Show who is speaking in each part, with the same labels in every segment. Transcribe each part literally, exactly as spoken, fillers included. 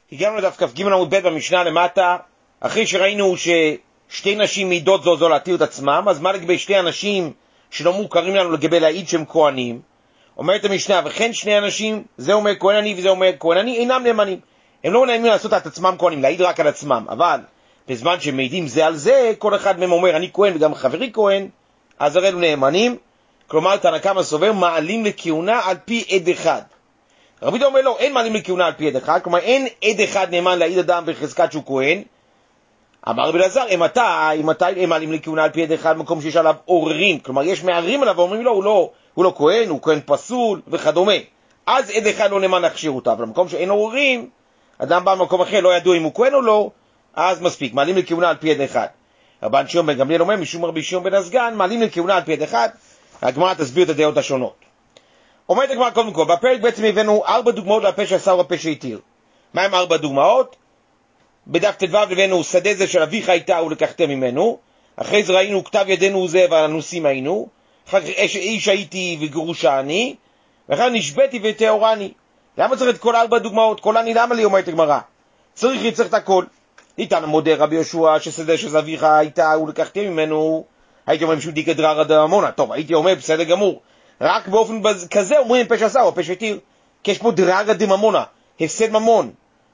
Speaker 1: הגענו לדף כ"ג עמוד ב' במשנה למטה, אחרי שראינו ששתי נשים מעידות זו זו להתיר את עצמם, אז מה לגבי שתי אנשים שלא מוכרים לנו לגבי להעיד שהם כהנים? אומרת המשנה, וכן שני אנשים, זה אומר כהן אני וזה אומר כהן אני, אינם נאמנים. הם לא נאמנים לעשות את עצמם כהנים, להעיד רק על עצמם, אבל בזמן שהם מעידים זה על זה, כל אחד מהם אומר אני כהן וגם חברי כהן, אז הרי הם נאמנים. כלומר, תנא קמא סובר מעלים לכהונה על פי עד אחד. רבי יהודה אומר לו, אין מעלים לכהונה על פי עד אחד, כלומר אין עד אחד נאמן להעיד אדם בחזקת שהוא כהן. אמר רבי אלעזר, אם אתה, אם אתה הם מעלים לכהונה על פי עד אחד, מקום שיש עליו עוררים, כלומר יש מערים עליו ואומרים לו, הוא לא, הוא לא כהן, הוא כהן פסול וכדומה. אז עד אחד לא נאמן להכשיר אותה, אבל במקום שאין עוררים, אדם בא במקום אחר, לא ידוע אם הוא כהן או לא, אז מספיק, מעלים לכהונה על פי עד אחד. רבן שמעון בן גמליאל אומר, משום רבי שמעון בן הסגן, מעלים לכהונה על פי עד אחד. הגמרא תסביר את הדעות השונות. אומרת הגמרא קודם כל, בפרק בעצם הבאנו ארבע דוגמאות לפה שעשה ולפה שהתיר. מה הם ארבע דוגמאות? בדף ט"ו הבאנו שדה זה של אביך הייתה ולקחתם ממנו, אחרי זה ראינו כתב ידינו זה והנוסים היינו, אחר כך איש הייתי וגרושה אני, ואחר נשבתי ותאורני. למה צריך את כל ארבע דוגמאות? כל אני למה לי? אומרת הגמרא, צריך יצטרך את הכל. ניתן מודה רבי יהושע ששדה של אביך הייתה ולקחתם ממנו, הייתי אומר משום דיקא דררא דממונא. טוב, הייתי אומר בסדר גמור, רק באופן כזה אומרים פה שעשה או פה שהתיר, כי יש פה דררא דממונא, הפסד ממון.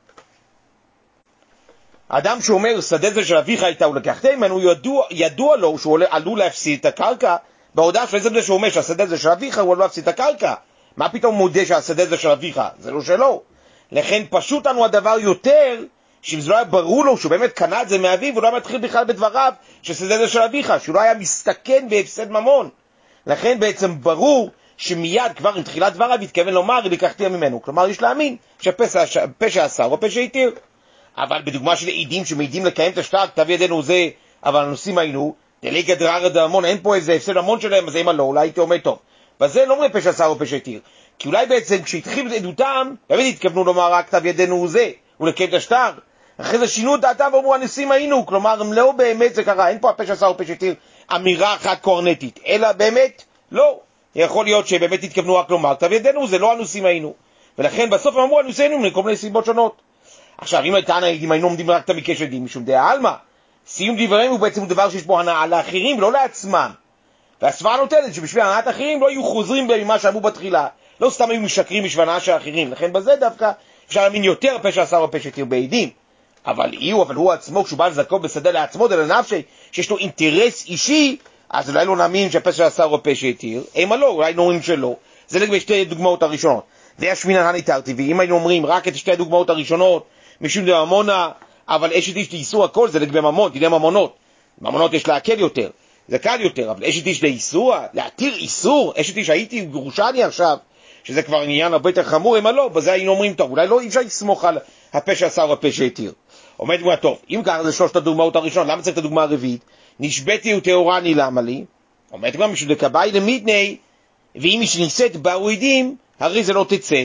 Speaker 1: האדם שאומר שדה זה של אביך הייתה ולקחתם ממנו, ידוע, ידוע לו שהוא עלול להפסיד את הקרקע. בהודעה של זה שהוא אומר שהשדה זה של אביך, הוא עלול להפסיד את הקרקע. מה פתאום מודה שהשדה זה של אביך? זה לא שלו. לכן פשוט לנו הדבר יותר, שאם זה לא היה ברור לו שהוא באמת קנה את זה מאביו, הוא לא היה מתחיל בכלל בדבריו ששדה זה של אביך, שהוא לא היה מסתכן בהפסד ממון. לכן בעצם ברור שמיד כבר עם תחילת דבריו התכוון לומר לקחתם ממנו. כלומר יש להאמין שפה שעשה או פה שהתיר. אבל בדוגמה של עידים שמעידים לקיים את השטר, כתב ידינו זה, אבל הנושאים היינו, דליקא דררא דממונא, אין פה איזה הפסד ממון שלהם, אז אם לא, אולי הייתי אומר טוב. וזה לא אומרים פה שעשה או פה שהתיר. כי אולי בעצם כשהתחיל את עדותם, באמת התכוונו לומר רק כתב ידינו זה, ולקיים את השטר. אחרי זה שינו את דעתם ואמרו הנושאים היינו, כלומר הם לא באמת זה קרה, אין פה הפה שעשה או פה שהתיר אמירה אחת קורנטית, אלא באמת לא. יכול להיות שבאמת התכוונו רק לומר כתב ידינו זה, לא הנושאים היינו. ולכן בסוף הם אמרו הנושאים היינו מכל מיני סיבות שונות. עכשיו, אם הייתן העדים היינו עומדים רק את המקש עדים, משום דעה עלמא, סיום דבריהם הוא בעצם דבר שיש בו הנאה לאחרים ולא לעצמם. והסברה נותנת שבשביל הנאת האחרים לא יהיו חוזרים במה שאמרו בתחילה, לא סתם היו משקרים בשביל הנאה של האחרים. לכן בזה דווקא אפשר להאמין יותר פה שעשה ופה שהתיר בעדים. אבל יהיו, אבל הוא עצמו, כשהוא בא לזכו בשדה לעצמו, זה לנפשי, שיש לו אינטרס אישי, אז אולי לא נאמין שפה שעשה ופה שהתיר, אימה לא, אולי נאמרים שלא. זה לגבי שתי דוגמאות הראשונות. זה השמינן הניתרתי, ואם היינו אומרים רק את שתי הדוגמאות הראשונות, משום דממונא, אבל אשת איש לאיסור הכל, זה לגבי ממון, דיני ממונות. ממונות יש להקל יותר, זה קל יותר, אבל אשת איש לאיסור, להתיר איסור, אשת איש הייתי גרושני עכשיו, שזה כבר עניין הרבה יותר חמור, אם לא, בזה היינו אומרים טוב, אולי לא אי אפשר לסמוך על הפה שעשה והפה שהתיר. עומד דוגמה טוב, אם ככה זה שלושת הדוגמאות הראשונות, למה צריך את הדוגמה הרביעית? נשבתי ותאורני למה לי? עומד דוגמה משום דקבאי למיתני, ואם היא שניסית באו עדים, הרי זה לא תצא.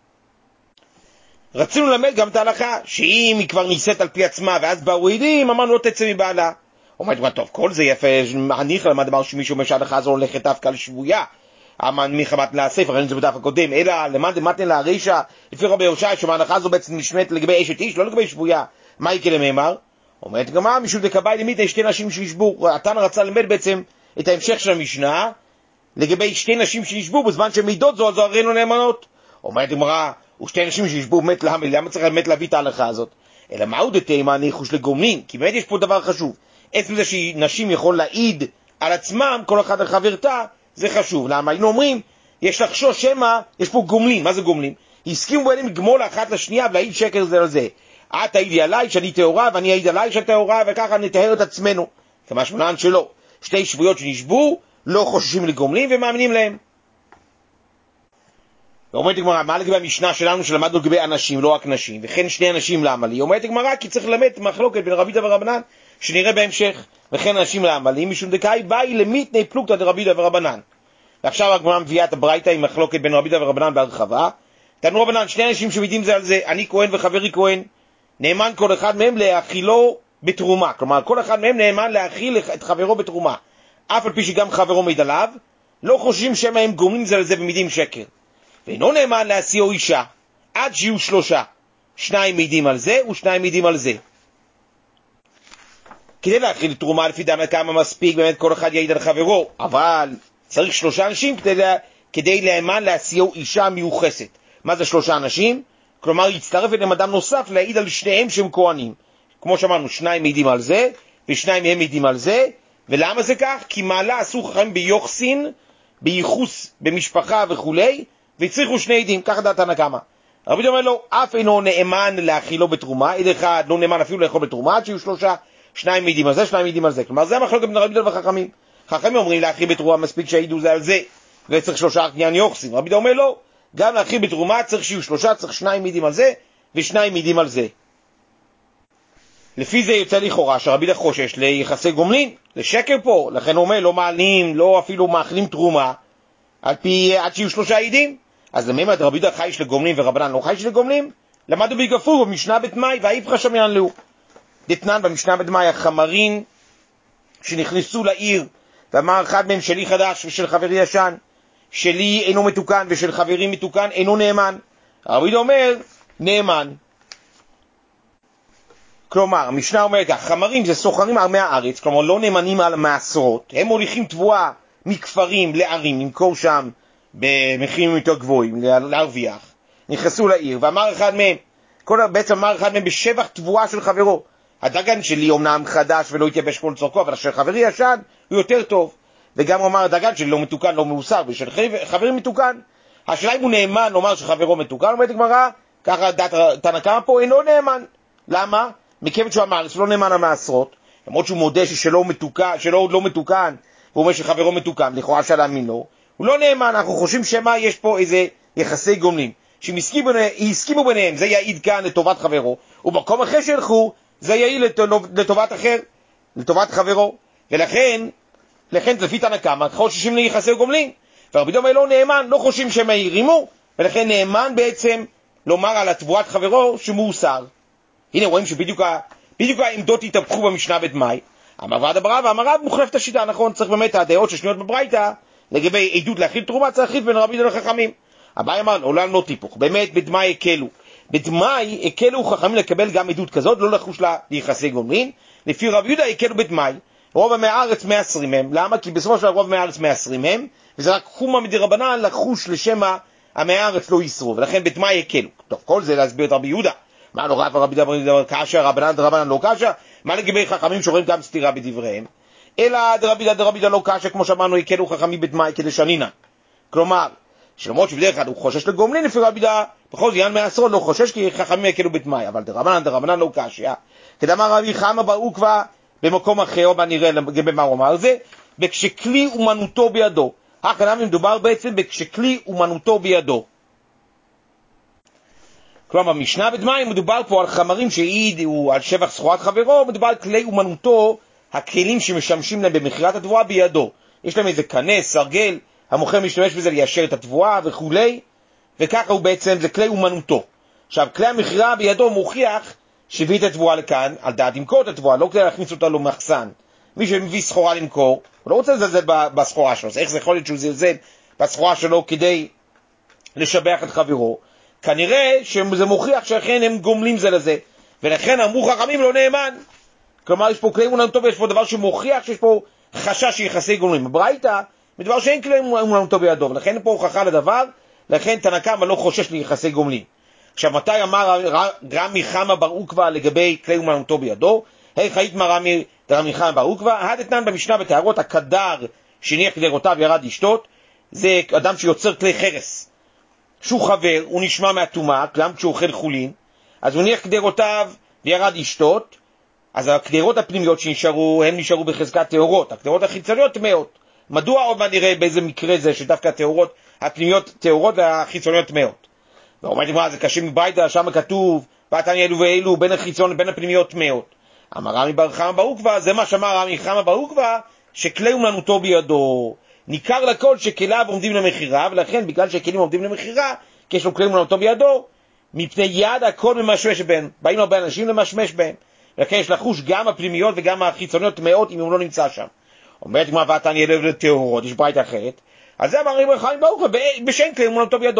Speaker 1: רצינו ללמד גם את ההלכה, שאם היא כבר ניסית על פי עצמה, ואז באו עדים, אמרנו לא תצא מבעלה. אומרת מה טוב, כל זה יפה, מעניך למה דבר שמישהו אומר שההלכה הזו הולכת דווקא לשבויה, המנמיך מתנה הספר, ראינו את זה בדף הקודם, אלא למד מתנה להרישה, לפי רבי יהושע, שההלכה הזו בעצם נשמעת לגבי אשת איש, לא לגבי שבויה. מה יקרה למאמר? אומרת גם מה, משום דקבאי למיתני שתי נשים שישבו, התנא רצה ללמד בעצם את ההמשך של המשנה, לגבי שתי נשים שישבו בזמן שמעידות זו, זו הרי לא נאמנות. אומרת גמרא, ושתי נשים שישבו באמת למה, למה צריך באמת להביא את ההלכה הזאת? אלא מהו דתימה ניחוש לגומלין? כי באמת יש פה דבר חשוב. עצם זה שנשים יכול להעיד על עצמם, כל אחד על חברתה, זה חשוב. למה? היינו אומרים, יש לחשוש שמה, יש פה גומלין. מה זה גומלין? הסכימו ביניהם לגמול אחת לשנייה ולהעיד שקר זה על זה. את תעידי עליי שאני טהורה ואני אעיד עליי שאני טהורה, וככה נטהר את עצמנו. כמה שמונן שלא. שתי שבויות שנשבו, לא חוששים לגומלין ומאמינים להם. ואומרת הגמרא, מה לגבי המשנה שלנו שלמדנו לגבי אנשים, לא רק נשים, וכן שני אנשים למה לי? אומרת הגמרא, כי צריך ללמד מחלוקת בין רבי יהודה ורבנן, שנראה בהמשך, וכן אנשים למה לי, משום דקאי באי למיתני פלוגתא דרבי יהודה ורבנן. ועכשיו הגמרא מביאה את הברייתא עם מחלוקת בין רבי יהודה ורבנן בהרחבה. תנו רבנן, שני אנשים שמעידים זה על זה, אני כהן וחברי כהן, נאמן כל אחד מהם להאכילו בתרומה, כלומר כל אחד מהם נאמן להאכיל את חברו בתרומה, אף על פי שגם חברו מעיד עליו, לא חושבים שהם הם גומלים זה על זה ומעידים שקר. ואינו נאמן להשיאו אישה, עד שיהיו שלושה. שניים מעידים על זה ושניים מעידים על זה. כדי להכיל תרומה לפי דנה כמה מספיק, באמת כל אחד יעיד על חברו, אבל צריך שלושה אנשים כדי, לה, כדי לאמן להשיאו אישה מיוחסת. מה זה שלושה אנשים? כלומר, יצטרף אליהם אדם נוסף להעיד על שניהם שהם כהנים. כמו שאמרנו, שניים מעידים על זה, ושניים מהם מעידים על זה. ולמה זה כך? כי מעלה עשו חכמים ביוחסין, בייחוס, במשפחה וכו', והצריכו שני עדים, ככה דעת תנא קמא. רבי אומר לו, אף אינו נאמן להאכילו בתרומה, עד אחד לא נאמן אפילו לאכול בתרומה, עד שיהיו שלושה, שניים מעידים על זה, שניים מעידים על זה. כלומר, זה המחלוקת בין רבי יהודה וחכמים. חכמים אומרים להאכיל בתרומה מספיק שהעידו זה על זה, וצריך שלושה עניין יוחסין. רבי יהודה אומר לו, גם להאכיל בתרומה צריך שיהיו שלושה, צריך שניים מעידים על זה, ושניים מעידים על זה. לפי זה יוצא לכאורה שרבי יהודה חושש ליחסי גומלין, לשקר פה, לכן הוא אומר לא מעלים, לא אפילו מאכילים תרומה, על פי עד שיהיו שלושה עדים. אז למה רבי יהודה חייש לגומלין ורבנן לא חייש לגומלין? למדו בגפור במשנה בית מאי והאיפכא שמיין לו. דתנן במשנה בית מאי החמרים שנכנסו לעיר, ואמר אחד מהם שלי חדש ושל חברי ישן, שלי אינו מתוקן ושל חברי מתוקן אינו נאמן. רבי יהודה אומר נאמן. כלומר, המשנה אומר כך, חמרים זה סוחרים עמי הארץ, כלומר לא נאמנים על מעשרות, הם מוליכים תבואה מכפרים לערים, למכור שם במחירים יותר גבוהים, להרוויח. נכנסו לעיר, ואמר אחד מהם, כל, בעצם אמר אחד מהם בשבח תבואה של חברו. הדגן שלי אומנם חדש ולא התייבש כל צורכו, אבל של חברי ישן הוא יותר טוב. וגם הוא אמר, הדגן שלי לא מתוקן, לא מאוסר, ושל חברי מתוקן. השאלה אם הוא נאמן, נאמר שחברו מתוקן, אומרת הגמרא, ככה דעת תנא קמא פה, אינו נאמן. למה? מכיוון שהוא אמר, שלא נאמן המעשרות, למרות שהוא מודה ששלא מתוקן, שלא עוד לא מתוקן, והוא אומר שחברו מתוקן, לכאורה אפשר להאמין לו, הוא לא נאמן. אנחנו חושבים שמה יש פה איזה יחסי גומלין, שהם הסכימו ביניהם, זה יעיד כאן לטובת חברו, ובמקום אחר שילכו, זה יעיד לטובת אחר, לטובת חברו, ולכן, לכן לפי תנא קמא, חוששים ליחסי גומלין, ורבי יהודה אומר לא נאמן, לא חושבים שהם ירימו, ולכן נאמן בעצם לומר על התבואת חברו שמאוסר. הנה רואים שבדיוק בדיוק העמדות התהפכו במשנה בית מאי. אמר ועד אברהם ואמר רב מוחלף את השיטה, נכון, צריך באמת הדעות ששנויות בברייתא לגבי עדות להכיל תרומה, צריך להחליף בין רבי יהודה לחכמים. אביי אמר עולם לא טיפוך, באמת בדמאי הקלו, בדמאי הקלו חכמים לקבל גם עדות כזאת, לא לחוש לה ליחסי גומלין. לפי רבי יהודה הקלו בדמאי, רוב עמי הארץ מאסרים הם. למה? כי בסופו של רוב עמי הארץ מאסרים הם, וזה רק חומא מדרבנן לחוש לשמה עמי הארץ לא יסרו, ולכן בדמאי הקלו. טוב, כל זה להסביר את רבי יהודה. מה לא רב רבי יהודה קשה, רבנן דרבנן לא קשה? מה לגבי חכמים שרואים גם סתירה בדבריהם? אלא דרבי יהודה דרבי יהודה לא קשה, כמו שאמרנו, הקלו חכמים בדמאי כדשנינן. כלומר, שלמרות שבדרך כלל הוא חושש לגומלין, לפי רבי יהודה בכל זאת יען מעשרות לא חושש כי חכמים יקלו בדמאי, אבל דרבנן דרבנן לא קשה. כדאמר רבי חמא בר עוקבא במקום אחר, נראה במה הוא אמר זה, בכשכלי אומנותו בידו. הכנם מדובר בעצם בכשכלי אומנותו בידו. כלומר, במשנה בדמאי מדובר פה על חמרים שהעידו על שבח סחורת חברו, מדובר על כלי אומנותו, הכלים שמשמשים להם במכירת התבואה בידו. יש להם איזה כנס, סרגל, המוכר משתמש בזה ליישר את התבואה וכו', וככה הוא בעצם, זה כלי אומנותו. עכשיו, כלי המכירה בידו מוכיח שהביא את התבואה לכאן, על דעת למכור את התבואה, לא כדי להכניס אותה למחסן. מי שמביא סחורה למכור, הוא לא רוצה לזלזל בסחורה שלו, איך זה יכול להיות שהוא זלזל בסחורה שלו כדי לשבח את חברו? כנראה שזה מוכיח שאכן הם גומלים זה לזה, ולכן אמרו חכמים לא נאמן. כלומר, יש פה כלי אומנותו ויש פה דבר שמוכיח שיש פה חשש שיחסי גומלים. בברייתא, מדבר שאין כלי אומנותו בידו, ולכן פה הוכחה לדבר, לכן תנא קמא לא חושש ליחסי גומלים. עכשיו, מתי אמר רמי חמא בר עוקבא לגבי כלי אומנותו בידו? היכא איתמר רמי רמי חמא בר עוקבא? הדתנן במשנה בתארות, הקדר שהניח קדרותיו ירד לשתות, זה אדם שיוצר כלי חרס. שהוא חבר, הוא נשמע מהטומאה, גם כשהוא אוכל חולין, אז הוא ניח קדרותיו וירד לשתות, אז הקדרות הפנימיות שנשארו, הם נשארו בחזקת טהורות, הקדרות החיצוניות טמאות. מדוע עוד מה נראה באיזה מקרה זה שדווקא הטהורות, הפנימיות טהורות והחיצוניות טמאות? ואומרת לי, מה, זה קשה מברייתא, שם כתוב, ועתני אלו ואלו, בין החיצון לבין הפנימיות טמאות. אמר רמי בר חמא בר עוקבא, זה מה שאמר רמי חמא בר עוקבא, שכלי אומנותו בידו. ניכר לכל שכליו עומדים למחירה, ולכן בגלל שכלים עומדים למחירה, כי יש לו כלים אומנותו בידו, מפני יד הכל ממשמש בהם, באים הרבה אנשים למשמש בהם, ולכן יש לחוש גם הפנימיות וגם החיצוניות טמאות אם הוא לא נמצא שם. אומרת כמו ועתני אלו לטהורות, יש ברייתא אחרת, אז זה אמר רבי חמא בר עוקבא בשם כלי אומנותו בידו.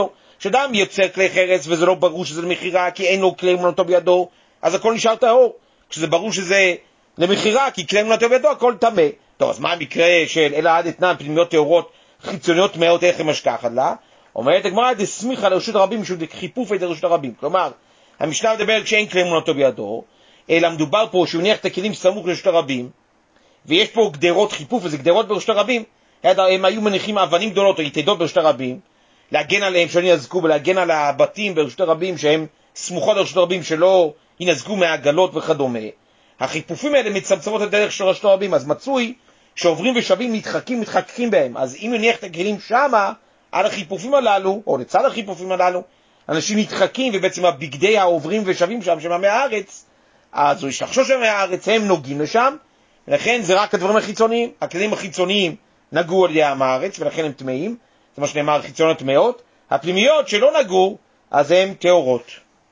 Speaker 1: שאדם יוצר כלי חרס וזה לא ברור שזה למחירה כי אין לו כלי אמונתו בידו, אז הכל נשאר טהור. כשזה ברור שזה למחירה כי כלי אמונתו בידו הכל טמא. טוב, אז מה המקרה של אלא עד אתנן פנימיות טהורות חיצוניות טמאות איך הם משכחת לה? אומרת הגמרא דסמיכה לרשות הרבים משום דחיפוף את רשות הרבים. כלומר, המשנה מדבר כשאין כלי אמונתו בידו, אלא מדובר פה שהוא מניח את הכלים סמוך לרשות הרבים, ויש פה גדרות חיפוף, וזה גדרות ברשות הרבים, הם היו מניחים אבנים גדולות או יתדות ברשות הרבים, להגן עליהם שלא ינזקו, ולהגן על הבתים ברשות הרבים שהם סמוכות לרשות הרבים שלא ינזקו מהעגלות וכדומה. החיפופים האלה מצמצמות את הדרך של רשות הרבים, אז מצוי שעוברים ושבים מתחקים, מתחקקים בהם. אז אם נניח את הכלים שמה, על החיפופים הללו, או לצד החיפופים הללו, אנשים מתחקים, ובעצם הבגדי העוברים ושבים שם, שהם מהארץ, אז הוא יש לחשוש שהם מהארץ, הם נוגעים לשם, ולכן זה רק הדברים החיצוניים. הכלים החיצוניים נגעו על ידי הארץ, ולכן הם טמאים, זה מה שנאמר, חיצוניות טמאות. הפנימיות שלא נגעו, אז הם טהורות.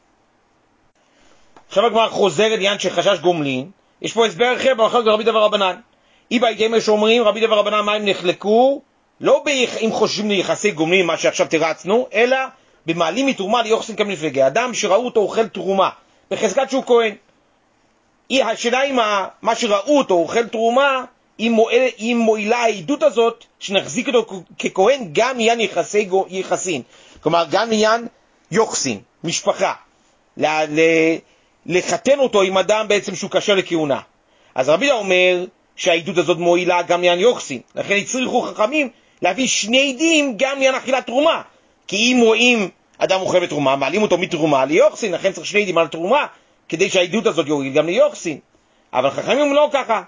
Speaker 1: עכשיו הגמרא חוזר עניין שחשש גומלין, יש פה הסבר אחר במחלוקת רבי דוד ורבנן. איבא איתמר שאומרים רבי דוד ורבנן מה הם נחלקו, לא אם חושבים ליחסי גומלין, מה שעכשיו תרצנו, אלא במעלים מתרומה ליוחסין כמפלגה. אדם שראו אותו אוכל תרומה, בחזקת שהוא כהן. השאלה אם מה שראו אותו אוכל תרומה, אם, מועיל, אם מועילה העדות הזאת, שנחזיק אותו ככהן, גם עניין יחסי יחסין. כלומר, גם עניין יוחסין, משפחה. ל, ל, לחתן אותו עם אדם בעצם שהוא קשר לכהונה. אז רבי דה אומר שהעדות הזאת מועילה גם עניין יוחסין. לכן הצריכו חכמים להביא שני עדים גם עניין אכילת תרומה. כי אם רואים אדם אוכל בתרומה, מעלים אותו מתרומה ליוחסין, לכן צריך שני עדים על תרומה, כדי שהעדות הזאת יועיל גם ליוחסין. אבל חכמים לא ככה.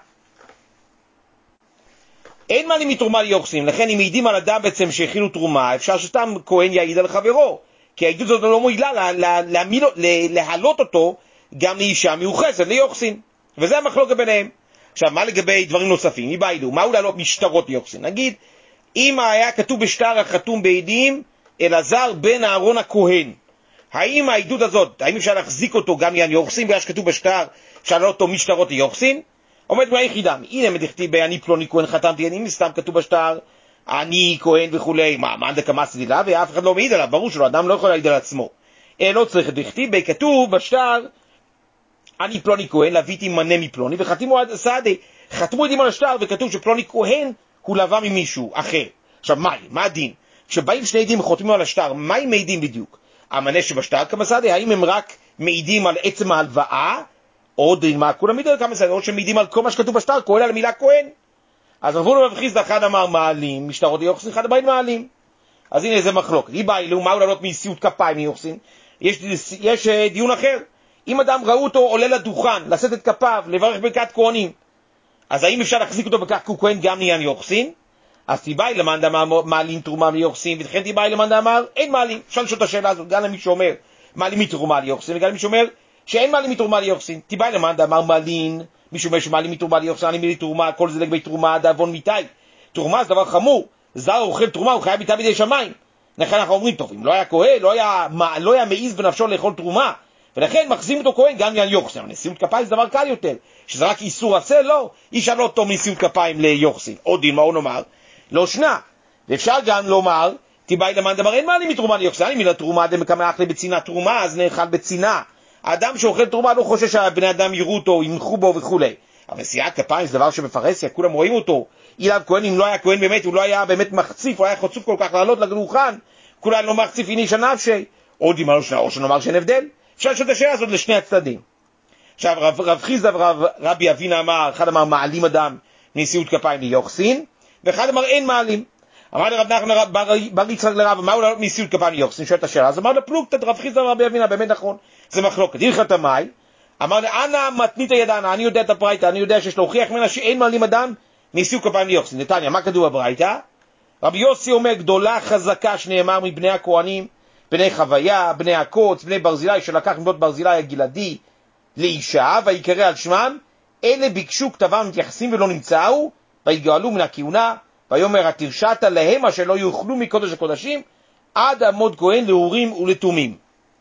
Speaker 1: אין מעלים מתרומה ליוחסין, לכן אם מעידים על אדם בעצם שהכילו תרומה, אפשר שסתם כהן יעיד על חברו, כי העדות הזאת לא מועילה להעלות אותו גם לאישה מיוחסת ליוחסין. וזה המחלוקת ביניהם. עכשיו, מה לגבי דברים נוספים? מי בעידו? מהו להעלות משטרות ליוחסין? נגיד, אם היה כתוב בשטר החתום בעדים, אלעזר בן אהרון הכהן, האם העדות הזאת, האם אפשר להחזיק אותו גם עניין יוחסין, בגלל שכתוב בשטר, אפשר להעלות אותו משטרות ליוחסין? עומד מה יחידה, הנה מדכתיב באני פלוני כהן חתמתי, אני מסתם כתוב בשטר, אני כהן וכולי, מה, מה דקה מסתי לה, ואף אחד לא מעיד עליו, ברור שלא, אדם לא יכול להעיד על עצמו. לא צריך דכתיב, כתוב בשטר, אני פלוני כהן, לוויתי מנה מפלוני, וחתימו עד סעדי, חתמו עדים על השטר, וכתוב שפלוני כהן הוא לווה ממישהו אחר. עכשיו, מה, מה הדין? כשבאים שני עדים וחותמים על השטר, מה הם מעידים בדיוק? המנה שבשטר כמה סעדי, האם הם רק מעידים על עצם ההלוואה, או דין מה, כולם מעידים על כמה סעדי, או שמעידים על כל מה שכתוב בשטר, כהן על המילה כהן. אז רבנו רב חיסדא, אחד אמר מעלים, משטרות ליוחסין, אחד אמר מעלים. אז הנה זה מחלוקת. היא באה אילו, מהו לעלות מנשיאות כפיים ליוחסין? יש, יש דיון אחר. אם אדם ראו אותו עולה לדוכן, לשאת את כפיו, לברך ברכת כהנים, אז האם אפשר להחזיק אותו בכך כי כהן גם נהיה יוחסין? אז תיבאי למאן דאמר מעלים תרומה מיוחסין, וכן תיבאי למאן דאמר אין מעלים. אפשר לשאול את השאלה הזאת גם למי שאומר מעלים מתרומה ליוחסין, וגם למי שאומר שאין מעלים מתרומה ליוחסין. תיבאי למאן דאמר מעלים, מי שאומר שמעלים מתרומה ליוחסין, אני מילי תרומה, כל זה לגבי תרומה, דאבון מיתי. תרומה זה דבר חמור, זר אוכל תרומה, הוא חייב מיתה בידי שמיים. לכן אנחנו אומרים, טוב, אם לא היה כהן, לא היה, לא היה מעיז בנפשו לאכול תרומה, ולכן מחזים אותו כהן גם עניין יוחסין. נשיאות כפיים זה דבר קל יותר, שזה רק איסור עשה, לא, איש לא טוב נשיאות כפיים ליוחסין. עוד דין, מה הוא נאמר? לא שנה. ואפשר גם לומר, תיבאי למאן דאמר אין מעלים מתרומה ליוחסין, אני מילה תרומה דמקמח לבצינה תרומה, אז נאכל בצינה. האדם שאוכל תרומה לא חושש שהבני אדם יראו אותו, ימחו בו וכו'. אבל נשיאת כפיים זה דבר שבפרהסיה, כולם רואים אותו. אילב כהן, אם לא היה כהן באמת, הוא לא היה באמת מחציף, הוא היה חצוף כל כך לעלות לדוכן, כולם לא מחציף איני שנפשי. עוד דין, או שנאמר שאין הבדל. אפשר לשאול את השאלה הזאת לשני הצדדים. עכשיו, רב, רב חיסדא ורבי אבינה אמר, אחד אמר מעלים אדם נשיאות כפיים ליוחסין, ואחד אמר אין מעלים. אמר לרב נחמן בר יצחק לרב, מהו לעלות נשיאות כפיים ליוחסין? שואל את השאלה, אז אמר לפלוגתא רב חיסדא ורבי אבינה, באמת נכון, זה מחלוקת. הלכת מאי, אמר אנא מתנית ידענה, אני יודע את הברייתא, אני יודע שיש להוכיח ממנה שאין מעלים אדם נשיאות כפיים ליוחסין. נתניה, מה כתוב בברייתא? רבי יוסי אומר גדולה חזקה שנאמר מבני הכהנים, בני חוויה, בני הקוץ, בני ברזילי, שלקח מבנות ברזילי הגלעדי לאישה, ויקרא על שמם, אלה ביקשו כתבם מתייחסים ולא נמצאו, ויגאלו מן הכהונה, ויאמר התרשעת להם אשר לא יאכלו מקודש הקודשים, עד עמוד כהן לאורים ולתומים.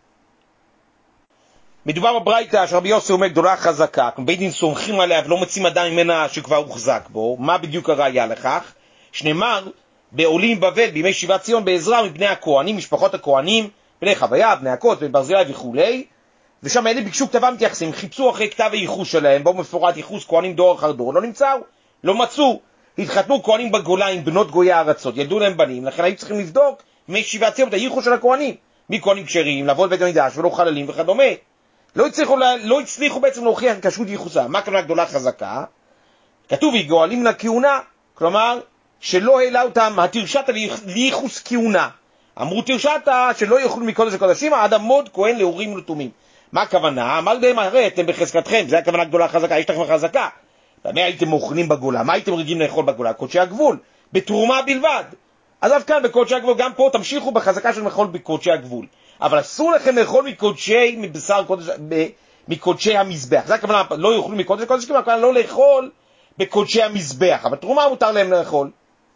Speaker 1: מדובר בברייתא שרבי יוסי אומר גדולה חזקה, בית דין סומכים עליה ולא מוצאים אדם ממנה שכבר הוחזק בו. מה בדיוק הראיה לכך? שנאמר בעולים בבל, בימי שיבת ציון, בעזרה מבני הכהנים, משפחות הכהנים, בני חוויה, בני הכות, בני ברזילי וכולי, ושם אלה ביקשו כתבה מתייחסים, חיפשו אחרי כתב הייחוס שלהם, בו מפורט ייחוס כהנים דור אחר דור, לא נמצאו, לא מצאו, התחתנו כהנים בגולה עם בנות גויי הארצות, ילדו להם בנים, לכן היו צריכים לבדוק בימי שיבת ציון את הייחוס של הכהנים, מי כהנים כשרים, לעבוד בית המקדש ולא חללים וכדומה. לא הצליחו, לא הצליחו בעצם להוכיח כשרות ייחוסה. מה הכוונה גדולה חזקה? כתוב, גואלים לכהונה, כלומר, שלא העלה אותם, התרשת לייחוס כהונה. אמרו תרשת שלא יאכלו מקודש הקודשים, עד עמוד כהן לאורים ולתומים. מה הכוונה? אמר להם, הרי אתם בחזקתכם, זה הכוונה גדולה חזקה, יש לכם חזקה. במה הייתם אוכלים בגולה? מה הייתם רגילים לאכול בגולה? קודשי הגבול, בתרומה בלבד. אז אף כאן בקודשי הגבול, גם פה תמשיכו בחזקה של לאכול בקודשי הגבול. אבל אסור לכם לאכול מקודשי, מבשר קודש, מקודשי המזבח. זה הכוונה, לא יאכלו מקודש הקודשים, הכוונה לא לאכול בקודשי המזבח, אבל תרומה מותר להם לאכול.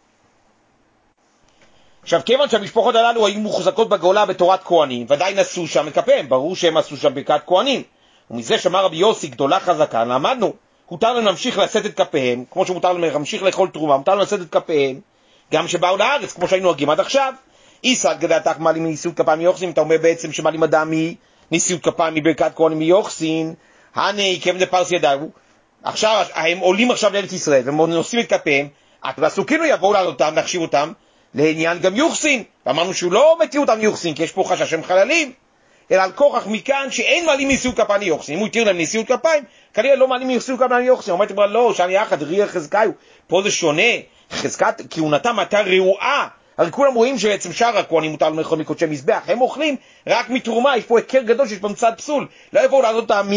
Speaker 1: עכשיו, כיוון שהמשפחות הללו היו מוחזקות בגולה בתורת כהנים, ודאי נסו שם את כפיהם, ברור שהם עשו שם ברכת כהנים. ומזה שמע רבי יוסי גדולה חזקה, למדנו, הותר להם להמשיך לשאת את כפיהם, כמו שמותר להם להמשיך לאכול תרומה, מותר להם לשאת את כפיהם, גם שבאו לארץ, כמו שהיינו נוהגים עד עכשיו. איסא גדתך מעלים מנשיאות כפיים מיוחסין, אתה אומר בעצם שמעלים אדם מנשיאות כפיים מברכת כהנים מיוחסין, הנה כמד פרס ידעו, עכשיו הם עולים עכשיו לארץ ישראל, והם נושאים את כפיהם, ועסוקינו יבואו לעלות אותם, להחשיב אותם, לעניין גם יוחסין, ואמרנו שהוא לא מתיר אותם יוחסין, כי יש פה חשש שהם חללים, אלא על כוכך מכאן שאין מעלים נשיאות כפיים יוחסין. אם הוא יתיר להם נשיאות כפיים, כנראה לא מעלים נשיאות כפיים יוחסין. אומרת כבר לא, שאני יחד, ריח חזקיו, פה זה שונה, חזקת כהונתם הייתה רעועה, הרי כולם רואים שבעצם שאר הכהנים מותר להם לאכול מקודשי מזבח, הם אוכלים רק מתרומה, יש פה הכר גדול שיש פה מצד פסול, לא יבואו לעשות אותם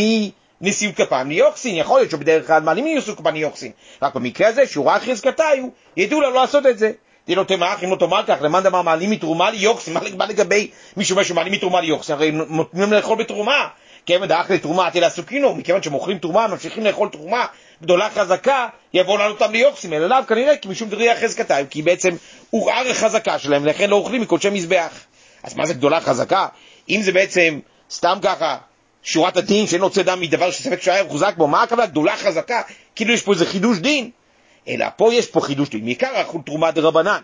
Speaker 1: מנשיאות כפיים ליוחסין, יכול להיות שבדרך כלל מעלים נשיאות כפיים ליוחסין, רק במקרה הזה שהוא ראה חזקתיו, ידעו לה לא לעשות את זה. זה לא תמח, אם לא תאמר כך, למאן דאמר מעלים מתרומה ליוחסין, מה לגבי מישהו אומר שמעלים מתרומה ליוחסין, הרי נותנים לאכול בתרומה, כיוון דאך לתרומה תלה סוקינו, מכיוון שמוכרים תרומה, ממשיכים לאכול תרומה גדולה חזקה, יבואו לעלות אותם ליוחסין, אלא לאו כנראה כי משום דריח חזקתיו, כי בעצם הוא ערך חזקה שלהם, לכן לא אוכלים מקודשי מזבח. אז מה זה גדולה חזקה? אם זה בעצם סתם ככה שורת הדין שאין רוצה דם מדבר שספק שהיה חוזק בו, מה הכוונה גדולה חזקה? כאילו יש פה איזה חידוש דין, אלא פה יש פה חידוש דין, מעיקר אכול תרומה דרבנן.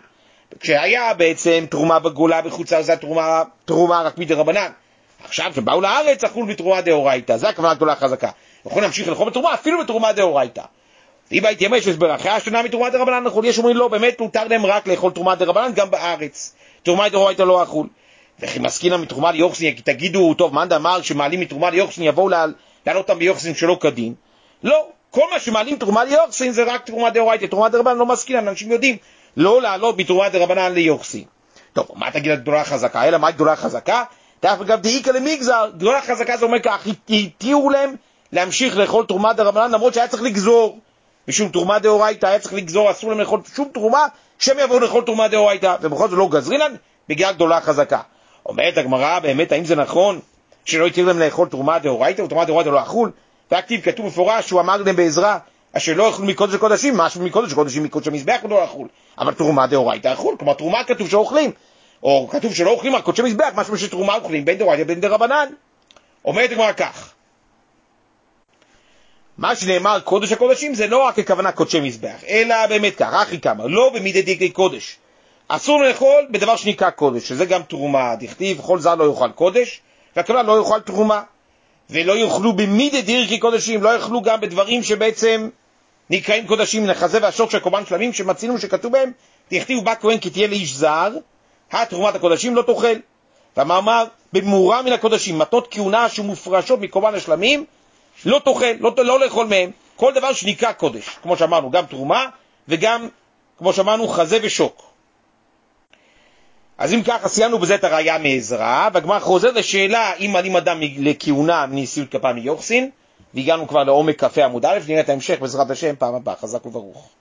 Speaker 1: כשהיה בעצם תרומה בגולה בחוץ לארץ, זה תרומה, תרומה רק מדרבנן. עכשיו שבאו לארץ אכול בתרומה דאורייתא, זה הכוונה גדולה חזקה. יכולים להמשיך לאכול בתרומה אפילו בתרומה דאורייתא. אם הייתי אמש ברכה השנה מתרומה דרבנן אכול, יש אומרים לא, באמת מותר להם רק לאכול תרומה דרבנן גם בארץ. תרומה דאורייתא לא אכול. וכי מסכינה מתרומה ליוחסין, כי תגידו, טוב, מאן דאמר שמעלים מתרומה ליוחסין יבואו לעלות אותם ביוחסין שלא כדין. לא, כל מה שמעלים תרומה ליוחסין זה רק תרומה דאורייתא, תרומה דרבנן לא מסכינה, אנשים יודעים לא לעלות מתרומה דרבנן ליוחסין. טוב, מה תגיד גדולה חזקה? אלא מה גדולה חזקה? דרך אגב דאיקה למגזר, גדולה חזקה זה אומר כך, התירו להם להמשיך לאכול תרומה דרבנן, למרות שהיה צריך לגזור, משום תרומה דאורייתא היה צריך לגזור, אסור להם לאכול שום תרומה, שהם יבואו לאכול תרומה דאורייתא, ובכל זאת לא גזרינן, בגלל גדולה חזקה. אומרת הגמרא, באמת, האם זה נכון שלא התיר להם לאכול תרומה דאורייתא, ותרומה דאורייתא לא אכול? והכתיב כתוב מפורש שהוא אמר להם בעזרה, אשר לא אכלו מקודש הקודשים, משהו מקודש הקודשים, מקודש המזבח לא אכול, אבל תרומה דאורייתא אכול, כלומר תרומה כתוב שאוכלים, או כתוב שלא אוכלים על קודשי מזבח, משהו שתרומה אוכלים, בין דאורייתא בין דרבנן. אומרת הגמרא כך, מה שנאמר קודש הקודשים זה לא רק הכוונה קודשי מזבח, אלא באמת כך, אחי כמה, לא במידי דיקי קודש. אסור לאכול בדבר שנקרא קודש, שזה גם תרומה, דכתיב, כל זר לא יאכל קודש, והכוונה לא יאכל תרומה, ולא יאכלו במידי דיקי קודשים, לא יאכלו גם בדברים שבעצם נקראים קודשים, נחזה והשוק של קורבן שלמים, שמצינו שכתוב בהם, דכתיב בא כהן כי תהיה לאיש זר, התרומת הקודשים לא תאכל. והמאמר במורה מן הקודשים, מתנות כהונה שמופרשות מקורבן השלמים, לא תאכל, לא, לא לאכול מהם, כל דבר שנקרא קודש, כמו שאמרנו, גם תרומה וגם, כמו שאמרנו, חזה ושוק. אז אם ככה סיימנו בזה את הראיה מעזרא, והגמרא חוזר לשאלה אם מעלים אדם לכהונה מנשיאות כפיים מיוחסין, והגענו כבר לעומק כ"ה עמוד א', נראה את ההמשך בעזרת השם פעם הבאה, חזק וברוך.